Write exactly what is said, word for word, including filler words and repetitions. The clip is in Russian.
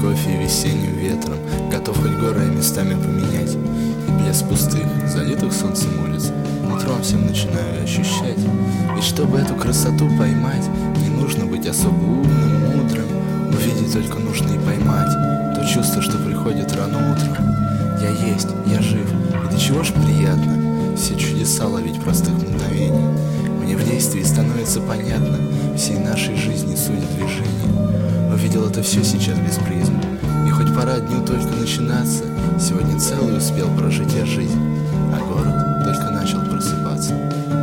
кофе и весенним ветром, готов хоть горы местами поменять. И блеск пустых, залитых солнцем улиц утром всем начинаю ощущать. Ведь чтобы эту красоту поймать, не нужно быть особо умным, мудрым. Увидеть только нужно и поймать то чувство, что приходит рано утром. Я есть, я жив, и до чего ж приятно все чудеса ловить простых мгновений. Мне в действии становится понятно всей нашей жизни суть движения. Увидел это все сейчас без призм, и хоть пора дню только начинаться, сегодня целый успел прожить я жизнь, а город только начал просыпаться.